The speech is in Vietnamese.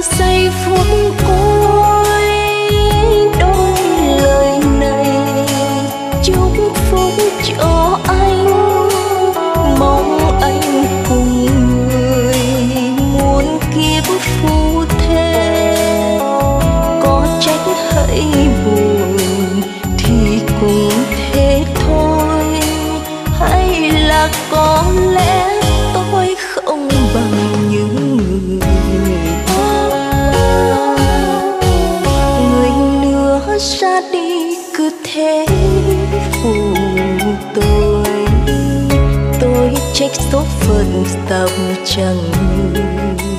giây phút cuối đôi lời này chúc phúc cho anh, mong anh cùng người muôn kiếp phu thê. Có trách hãy buồn thì cùng thế thôi, hay là có lẽ tôi không bằng những người người nữa ra đi cứ thế phụ tôi trách số phận tạm chẳng